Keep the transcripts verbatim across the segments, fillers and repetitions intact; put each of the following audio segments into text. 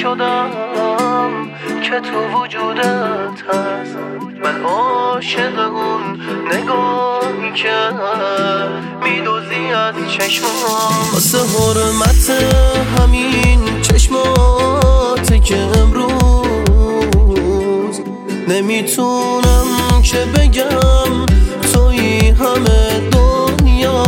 شدم که تو وجودت هست. من عاشق اون نگاهی که میدوزی از چشمام، واسه حرمت همین چشماته که امروز نمیتونم که بگم توی همه دنیا.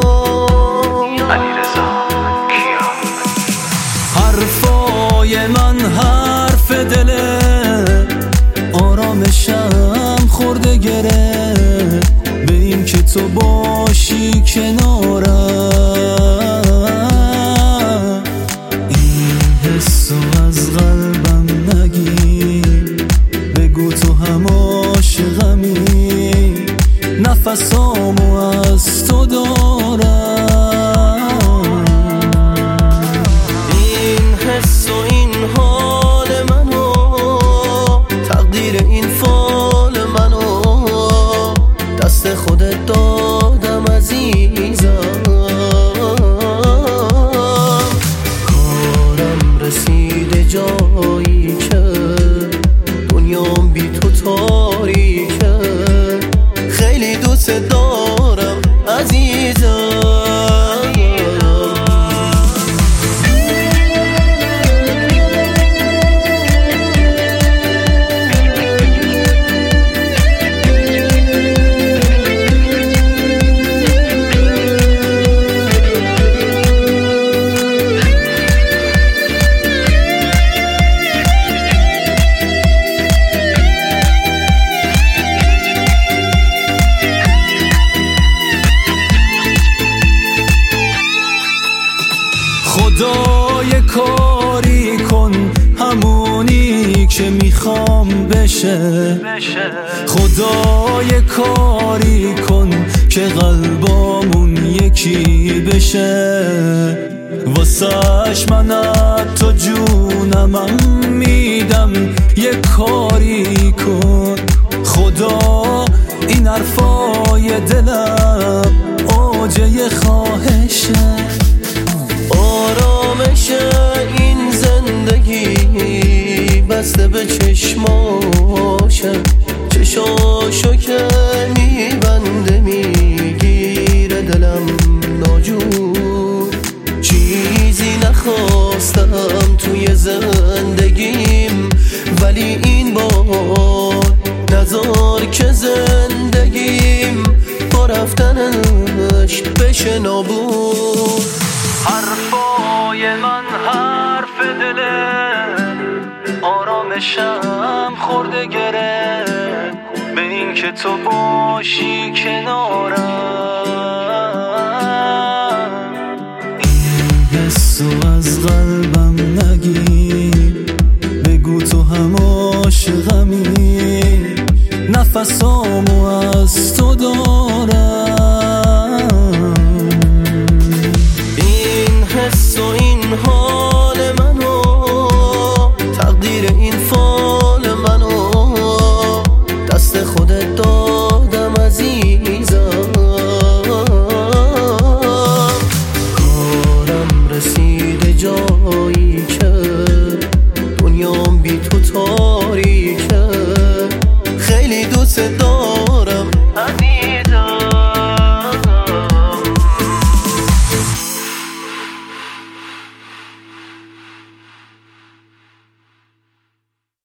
حرفای من حرف دله، آرامشم خورده گره به این که تو باشی کنارم. این حسو از قلبم نگیر، بگو تو هم عاشقمی، نفسامو از تو دارم. این حس و این حال منو، تقدیر این فال منو دست خودت دادم عزیزم. کارم رسیده جایی که دنیام بی تو تاریکه، خیلی دوست دارم عزیزم. خدای کاری کن همونی که میخوام بشه، خدای کاری کن که قلبامون یکی بشه. واسهش من حتی جونمم میدم یه کاری کن. خدا این حرفای دلم اوجه خواهشه، آرامش این زندگی بسته به چشماشه. چشاشو که میبنده میگیره دلم ناجور. چیزی نخواستم توی زندگیم، ولی این بار نذار که زندگیم با رفتنش بشه نابود. حرفای من حرف دله، آرامشم خورده گره به این که تو باشی کنارم. این حسو از قلبم نگیر، بگو تو هم عاشقمی، نفسامو